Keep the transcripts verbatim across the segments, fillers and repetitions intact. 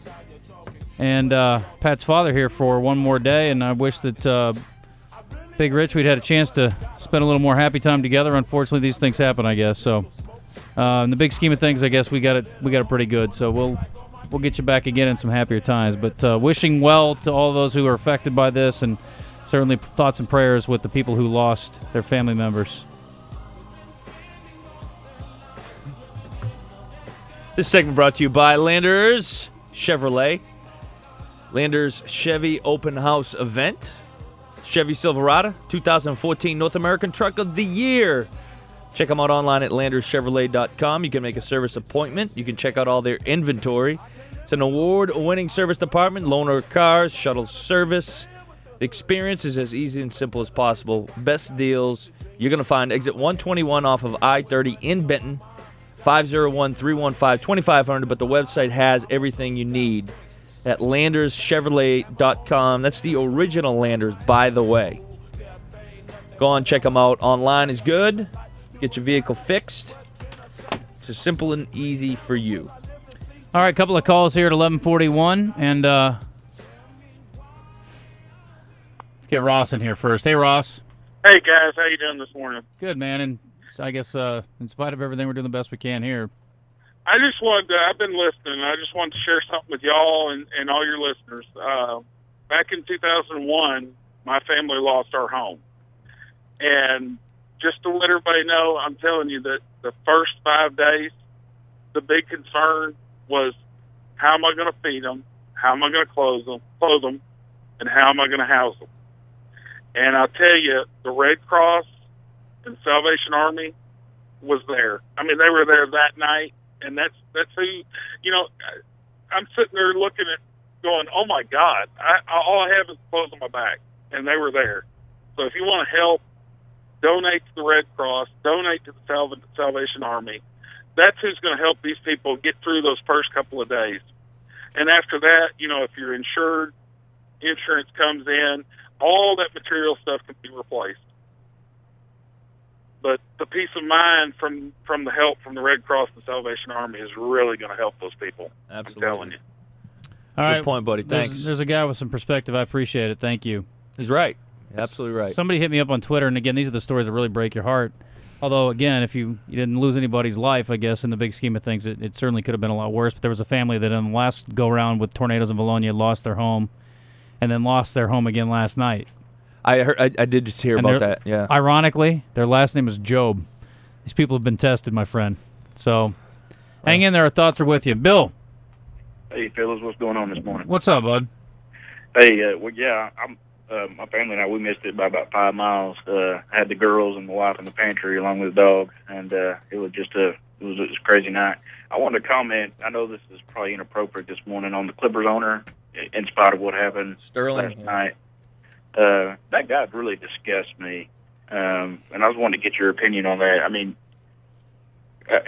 and uh, Pat's father here for one more day, and I wish that uh, Big Rich, we'd had a chance to spend a little more happy time together. Unfortunately, these things happen, I guess. So, uh, in the big scheme of things, I guess we got it. We got it pretty good. So we'll we'll get you back again in some happier times. But uh, wishing well to all those who are affected by this, and certainly thoughts and prayers with the people who lost their family members. This segment brought to you by Landers Chevrolet. Landers Chevy Open House event. Chevy Silverado, two thousand fourteen North American Truck of the Year. Check them out online at landers chevrolet dot com. You can make a service appointment. You can check out all their inventory. It's an award-winning service department, loaner cars, shuttle service. The experience is as easy and simple as possible. Best deals you're going to find. Exit one twenty-one off of I thirty in Benton. five oh one, three one five, two five zero zero, but the website has everything you need at landers chevrolet dot com. That's the original Landers, by the way. Go on, check them out. Online is good. Get your vehicle fixed. It's as simple and easy for you. All right, a couple of calls here at eleven forty-one, and uh, let's get Ross in here first. Hey, Ross. Hey, guys. How you doing this morning? Good, man, and I guess uh, in spite of everything, we're doing the best we can here. I just wanted to, I've been listening. I just wanted to share something with y'all and, and all your listeners. Uh, back in two thousand one, my family lost our home. And just to let everybody know, I'm telling you that the first five days, the big concern was, how am I going to feed them? How am I going to clothe them, clothe them? And how am I going to house them? And I'll tell you, the Red Cross and Salvation Army was there. I mean, they were there that night. And that's that's who, you know, I'm sitting there looking at, going, oh my God, I, all I have is clothes on my back, and they were there. So if you want to help, donate to the Red Cross, donate to the Salva- Salvation Army. That's who's going to help these people get through those first couple of days. And after that, you know, if you're insured, insurance comes in, all that material stuff can be replaced. But the peace of mind from, from the help from the Red Cross and Salvation Army is really going to help those people. Absolutely. I'm telling you. All right. Good point, buddy. Thanks. There's, there's a guy with some perspective. I appreciate it. Thank you. He's right. Absolutely right. Somebody hit me up on Twitter, and again, these are the stories that really break your heart. Although, again, if you, you didn't lose anybody's life, I guess, in the big scheme of things, it, it certainly could have been a lot worse. But there was a family that in the last go-around with tornadoes in Bologna lost their home and then lost their home again last night. I heard. I, I did just hear And about they're- that, yeah. Ironically, their last name is Job. These people have been tested, my friend. So hang in there. Our thoughts are with you. Bill, Hey, fellas, what's going on this morning? what's up, bud? Hey, uh, well, yeah, I'm, uh, my family and I, we missed it by about five miles. Uh, I had the girls and the wife in the pantry along with the dog, and uh, it was just a, it was, it was a crazy night. I wanted to comment, I know this is probably inappropriate this morning, on the Clippers owner, in spite of what happened Sterling, last yeah. night. Uh, that guy really disgusts me, um, and I was wanting to get your opinion on that. I mean, uh,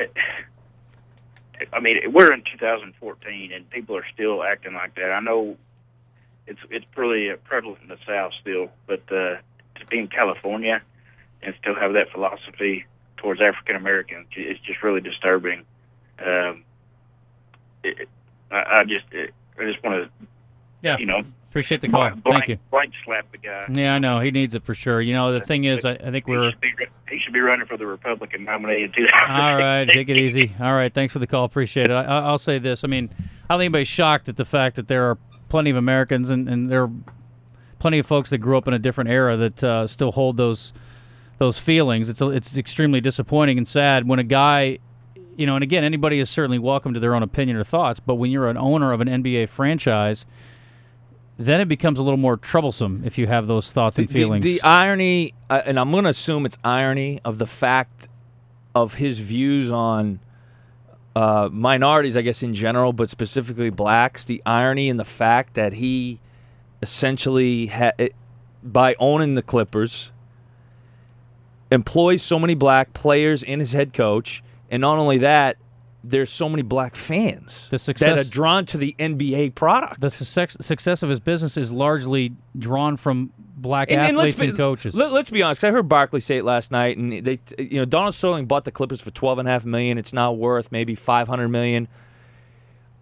I mean, we're in two thousand fourteen, and people are still acting like that. I know it's it's pretty uh, prevalent in the South still, but uh, to be in California and still have that philosophy towards African Americans, it's just really disturbing. Um, it, I, I just it, I just want to, Yeah. you know, Appreciate the call. blank, Thank you. blank slap the guy. Yeah, I know. He needs it for sure. You know, the thing is, I, I think He we're... should, be, he should be running for the Republican nominee in two thousand. All right, take it easy. All right, thanks for the call. Appreciate it. I, I'll say this. I mean, I don't think anybody's shocked at the fact that there are plenty of Americans and, and there are plenty of folks that grew up in a different era that uh, still hold those those feelings. It's, it's extremely disappointing and sad when a guy, you know, and again, anybody is certainly welcome to their own opinion or thoughts, but when you're an owner of an N B A franchise, then it becomes a little more troublesome if you have those thoughts and feelings. The, the irony, uh, and I'm going to assume it's irony, of the fact of his views on uh, minorities, I guess, in general, but specifically blacks, the irony in the fact that he essentially, ha- it, by owning the Clippers, employs so many black players in his head coach, and not only that, there's so many black fans The success- that are drawn to the N B A product. The success, success of his business is largely drawn from black And- and let's athletes and, be- coaches. Let, let's be honest. 'Cause I heard Barkley say it last night, and they, you know, Donald Sterling bought the Clippers for twelve and a half million. It's now worth maybe five hundred million.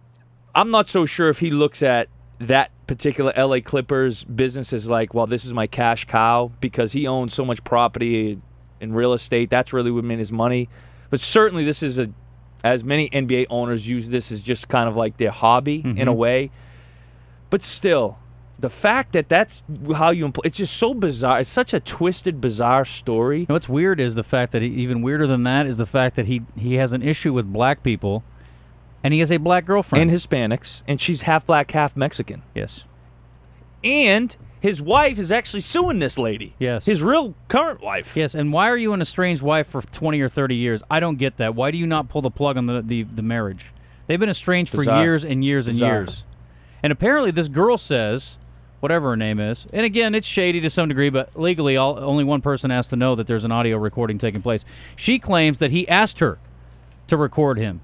I'm not so sure if he looks at that particular L A Clippers business as like, well, this is my cash cow, because he owns so much property in real estate. That's really what made his money. But certainly this is a, as many N B A owners use this as just kind of like their hobby Mm-hmm. in a way. But still, the fact that that's how you employ, it's just so bizarre. It's such a twisted, bizarre story. You know, what's weird is the fact that he, even weirder than that is the fact that he he has an issue with black people, and he has a black girlfriend. And Hispanics, and she's half black, half Mexican. yes, And his wife is actually suing this lady. Yes. His real current wife. yes. And why are you an estranged wife for twenty or thirty years? I don't get that. Why do you not pull the plug on the the, the marriage? They've been estranged Bizarre. for years and years and Bizarre. years. And apparently, this girl says, whatever her name is, and again, it's shady to some degree, but legally, all, only one person has to know that there's an audio recording taking place. She claims that he asked her to record him.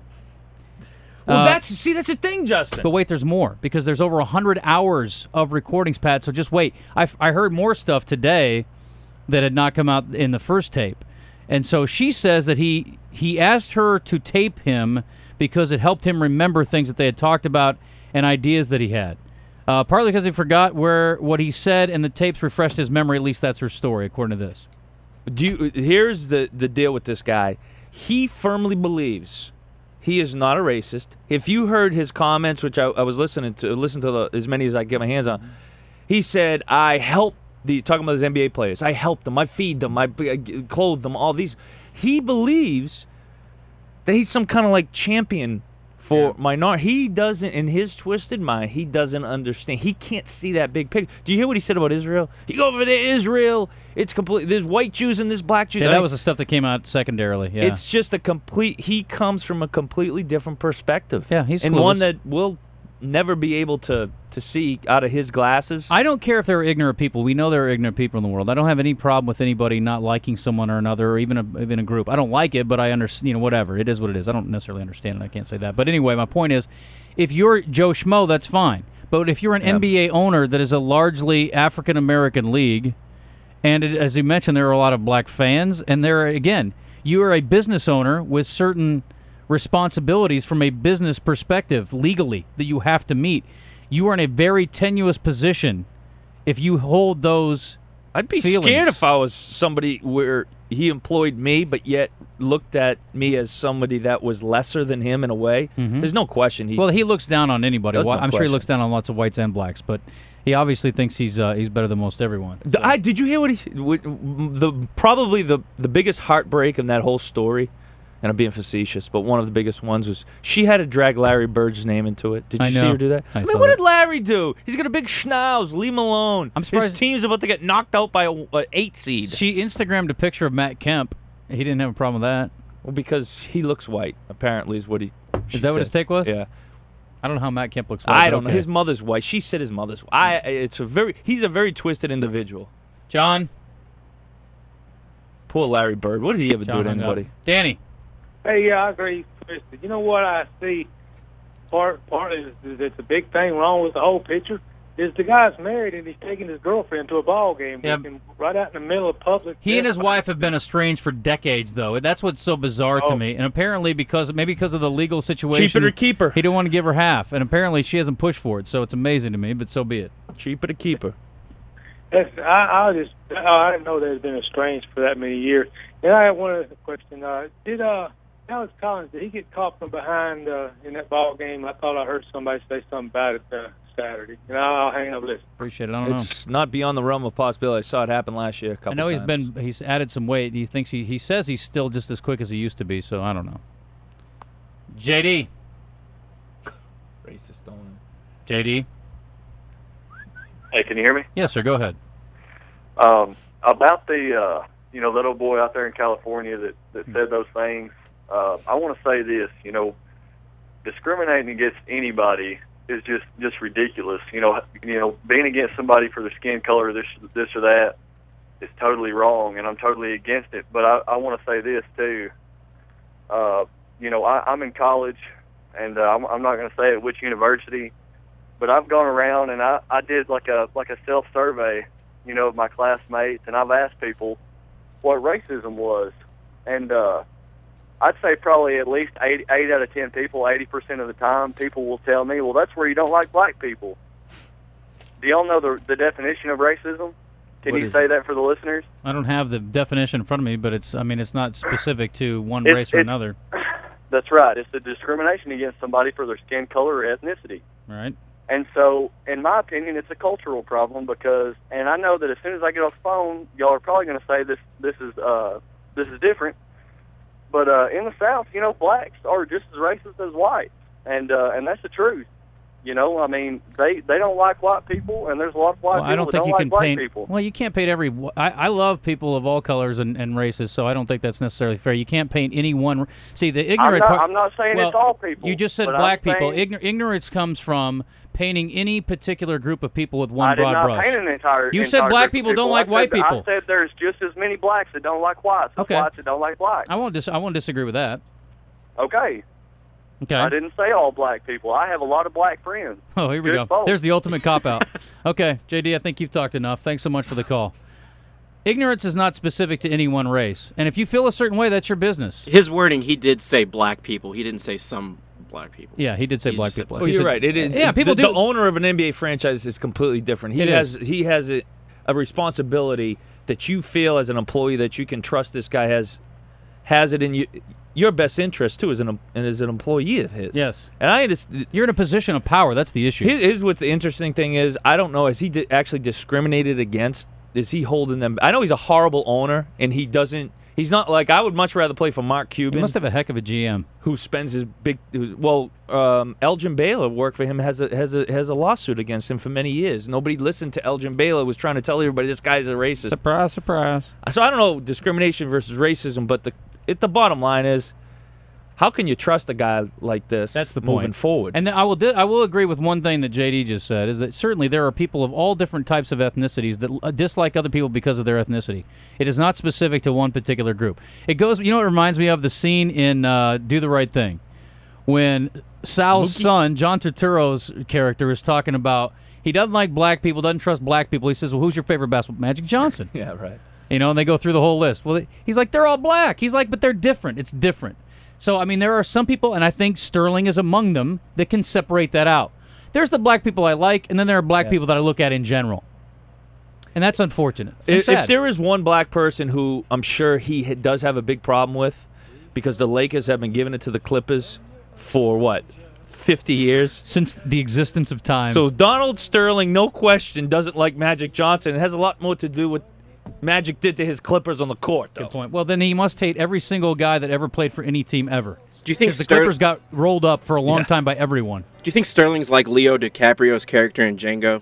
Well, Uh, that's see, that's a thing, Justin. But wait, there's more, because there's over one hundred hours of recordings, Pat, so just wait. I, I heard more stuff today that had not come out in the first tape. And so she says that he he asked her to tape him because it helped him remember things that they had talked about and ideas that he had. Uh, partly because he forgot where what he said, and the tapes refreshed his memory. At least that's her story, according to this. Do you, here's the, the deal with this guy. He firmly believes he is not a racist. If you heard his comments, which I, I was listening to, listen to the, as many as I get my hands on, he said, I help the, talking about his N B A players, I help them, I feed them, I, I clothe them, all these. He believes that he's some kind of like champion for minority. He doesn't, in his twisted mind, he doesn't understand. He can't see that big picture. Do you hear what he said about Israel? You go over to Israel, it's complete. There's white Jews and there's black Jews. Yeah, I that mean, was the stuff that came out secondarily. Yeah. It's just a complete. He comes from a completely different perspective. Yeah, he's and clueless. one that we'll never be able to to see out of his glasses. I don't care if there are ignorant people. We know there are ignorant people in the world. I don't have any problem with anybody not liking someone or another, or even a, even a group. I don't like it, but I understand. You know, whatever. It is what it is. I don't necessarily understand it. I can't say that. But anyway, my point is, if you're Joe Schmo, that's fine. But if you're an Yeah. N B A owner that is a largely African American league, and it, as you mentioned, there are a lot of black fans, and there are, again, you are a business owner with certain responsibilities from a business perspective legally that you have to meet. You are in a very tenuous position if you hold those I'd be feelings. scared if I was somebody where he employed me, but yet looked at me as somebody that was lesser than him in a way. There's no question. He Well, he looks down on anybody. There's no I'm sure he question. looks down on lots of whites and blacks, but he obviously thinks he's uh, he's better than most everyone. D- So- I, did you hear what he what, the probably the the biggest heartbreak in that whole story, and I'm being facetious, but one of the biggest ones was she had to drag Larry Bird's name into it. Did you I see know. her do that? I mean, saw what that. did Larry do? He's got a big schnauz. Leave him alone. I'm surprised- His team's about to get knocked out by a, a eight seed. She Instagrammed a picture of Matt Kemp. He didn't have a problem with that. Well, because he looks white. Apparently, is what he. she Is that what his said. take was? Yeah. I don't know how Matt Kemp looks. White, I but don't know. okay. His mother's white. She said his mother's. I. It's a very. He's a very twisted individual. John. Poor Larry Bird. What did he ever John do to hung up. anybody? Danny. Hey, yeah, I agree. Twisted. You know what I see? Part part is, is it's a big thing wrong with the whole picture. Is the guy's married and he's taking his girlfriend to a ball game, Yeah. looking right out in the middle of public. He and his wife have been estranged for decades, though. That's what's so bizarre to Oh. me. And apparently, because maybe because of the legal situation, Cheaper to keep her. he didn't want to give her half. And apparently, she hasn't pushed for it. So it's amazing to me. But so be it. Cheaper to keep her. That's, I, I just I didn't know they'd been estranged for that many years. And I have one other question. Uh, did uh, Alex Collins, did he get caught from behind uh, in that ball game? I thought I heard somebody say something about it uh, Saturday. And I'll, I'll hang up listening. Appreciate it. I don't know. It's not beyond the realm of possibility. I saw it happen last year a couple I know he's times. been he's added some weight. He thinks he he says he's still just as quick as he used to be. So I don't know. J D. Racist only. J D. Hey, can you hear me? Yes, sir. Go ahead. Um, about the uh, you know little boy out there in California that that said those things. Uh, I want to say this. You know, discriminating against anybody is just just ridiculous. You know, you know, being against somebody for their skin color, this this or that, is totally wrong, and I'm totally against it. But I, I want to say this too. Uh, you know, I, I'm in college, and uh, I'm, I'm not going to say at which university, but I've gone around and I, I did like a like a self survey, you know, of my classmates, and I've asked people what racism was, and uh, I'd say probably at least eight, eight out of ten people, eighty percent of the time, people will tell me, well, that's where you don't like black people. Do y'all know the, the definition of racism? Can What you is say it? that for the listeners? I don't have the definition in front of me, but it's I mean it's not specific to one It's- race or it's- another. That's right. It's the discrimination against somebody for their skin color or ethnicity. Right? And so, in my opinion, it's a cultural problem because, and I know that as soon as I get off the phone, y'all are probably going to say this this is uh, this is different. But uh, in the South, you know, blacks are just as racist as whites, and uh, and that's the truth. You know, I mean, they, they don't like white people, and there's a lot of white Well, people I don't that think don't you like can black paint. people. Well, you can't paint every. I, I love people of all colors and, and races, so I don't think that's necessarily fair. You can't paint any one. See, the I'm ignorant. not, part, I'm not saying well, it's all people. You just said but black I'm people. saying Ignor- ignorance comes from painting any particular group of people with one I did broad not brush. paint an entire. You said entire black group of people don't like I white said, people. I said there's just as many blacks that don't like whites as Okay. whites that don't like blacks. I won't. Dis- I won't disagree with that. Okay. Okay. I didn't say all black people. I have a lot of black friends. Oh, here we Good go. folks. There's the ultimate cop-out. Okay, J D, I think you've talked enough. Thanks so much for the call. Ignorance is not specific to any one race. And if you feel a certain way, that's your business. His wording, he did say black people. He didn't say some black people. Yeah, he did say He black just said people. black Well, He you're said- right. It is, yeah, people the, do. The owner of an N B A franchise is completely different. He It has is. he has a, a responsibility that you feel as an employee that you can trust this guy has has it in you, your best interest too as an and as an employee of his. Yes. And I just You're in a position of power. That's the issue. Here's here's what the interesting thing is. I don't know. Is he di- actually discriminated against? Is he holding them? I know he's a horrible owner, and he doesn't. He's not like I would much rather play for Mark He Cuban, must have a heck of a G M. who spends his big. who- Well, um, Elgin Baylor worked for him. has a has a has a lawsuit against him for many years. Nobody listened to Elgin Baylor. Was trying to tell everybody this guy's a racist. Surprise, surprise. So I don't know discrimination versus racism, but the it, the bottom line is, how can you trust a guy like this? That's the moving point. forward. And then I will di- I will agree with one thing that J D just said is that certainly there are people of all different types of ethnicities that uh, dislike other people because of their ethnicity. It is not specific to one particular group. It goes. You know, what it reminds me of the scene in uh, Do the Right Thing when Sal's Mookie? son, John Turturro's character, is talking about he doesn't like black people, doesn't trust black people. He says, "Well, who's your favorite basketball?" Magic Johnson. yeah, right. You know, and they go through the whole list. Well, he's like, they're all black. He's like, but they're different. It's different. So, I mean, there are some people, and I think Sterling is among them, that can separate that out. There's the black people I like, and then there are black Yeah. people that I look at in general. And that's unfortunate. It's If, if sad. there is one black person who I'm sure he ha- does have a big problem with, because the Lakers have been giving it to the Clippers for what, fifty years? Since the existence of time. So Donald Sterling, no question, doesn't like Magic Johnson. It has a lot more to do with Magic did to his Clippers on the court. Though. Good point. Well, then he must hate every single guy that ever played for any team ever. Do you think Because the Ster- Clippers got rolled up for a long Yeah. time by everyone. Do you think Sterling's like Leo DiCaprio's character in Django?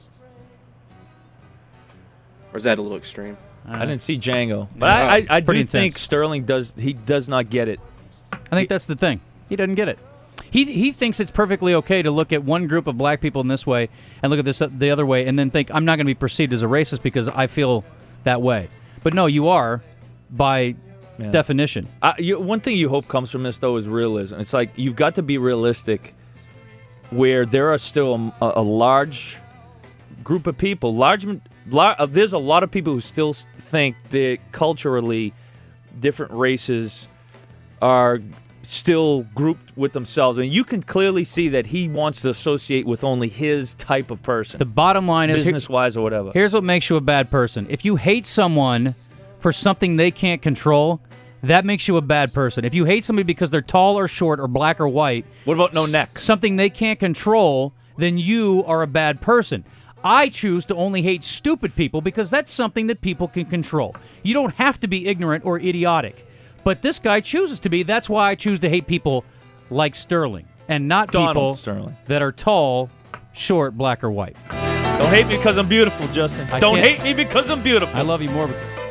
Or is that a little extreme? I didn't see Django, but Yeah. I, I, I It's pretty do think intense. Sterling does. He does not get it. I think that's the thing. He doesn't get it. He he thinks it's perfectly okay to look at one group of black people in this way and look at this uh, the other way and then think I'm not going to be perceived as a racist because I feel that way. But no, you are by Yeah. definition. I, you, one thing you hope comes from this, though, is realism. It's like you've got to be realistic where there are still a, a large group of people, large, lar- uh, there's a lot of people who still s- think that culturally different races are still grouped with themselves. And you can clearly see that he wants to associate with only his type of person, The bottom line is here- business-wise or whatever. here's what makes you a bad person. If you hate someone for something they can't control, that makes you a bad person. If you hate somebody because they're tall or short or black or white, What about no s- neck? something they can't control, then you are a bad person. I choose to only hate stupid people because that's something that people can control. You don't have to be ignorant or idiotic. But this guy chooses to be. That's why I choose to hate people like Sterling and not Donald people Sterling. that are tall, short, black, or white. Don't hate me because I'm beautiful, Justin. I Don't can't- hate me because I'm beautiful. I love you more.